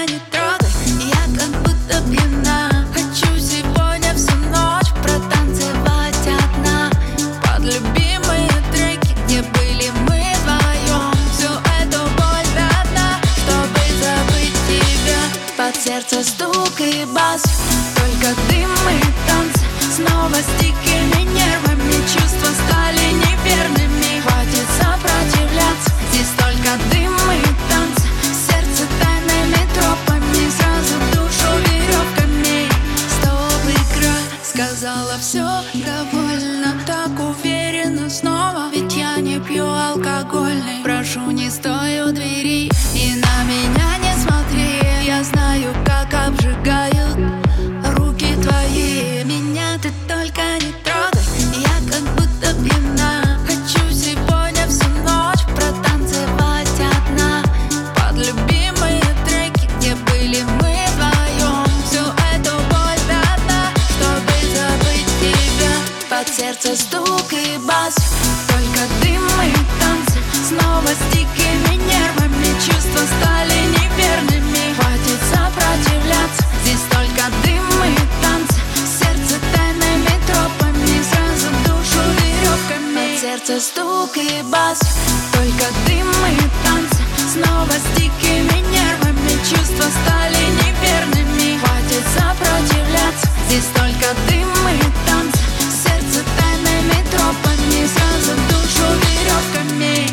не трогай, я как будто пьяна. Хочу сегодня всю ночь протанцевать одна под любимые треки, где были мы вдвоем. Всю эту боль до дна, чтобы забыть тебя. Под сердце стук и бас, только дым и танцы. Снова с дикими нервами чувства стали неверными. Хватит сопротивляться, здесь только дым и танцы. Сердце тайными тропами, сразу душу веревками. Стоп, игра, сказала все, довольно, так уверенно снова. Ведь я не пью алкогольный. Прошу, не стой у двери и на меня не смотри. Я знаю, как обжигают руки твои. Меня ты только не трогай, я как будто пьяна. Хочу сегодня всю ночь протанцевать одна под любимые треки, где были мы вдвоем. Всю эту боль до дна, чтобы забыть тебя. Под сердце стук и бас, только дым и танцы. Снова с дикими нервами чувства стали неверными. Хватит сопротивляться, здесь только дым и танцы. Сердце тайными тропами, сразу душу веревками. Под сердце стук и бас, только дым и танцы. Снова с дикими нервами чувства стали неверными. Хватит сопротивляться, здесь только дым и танцы. Сердце тайными тропами, сразу душу веревками.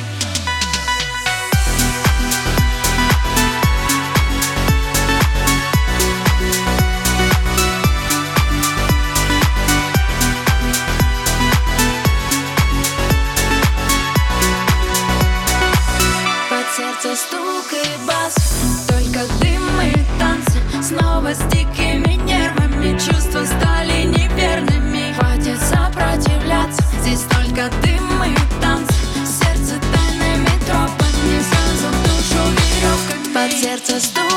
Сердце стук и бас, только дым и танцы. Снова с дикими нервами чувства стали неверными. Хватит сопротивляться, здесь только дым и танцы. Сердце тайными тропами, сразу душу веревками. Под сердце стук